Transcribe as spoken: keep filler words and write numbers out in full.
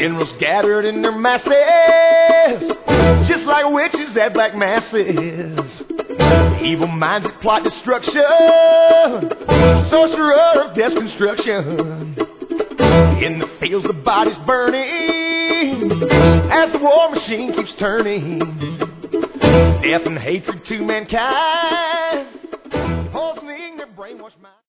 Generals gathered in their masses, just like witches at black masses. Evil minds that plot destruction, sorcerer of death's construction. In the fields the bodies burning, as the war machine keeps turning. Death and hatred to mankind,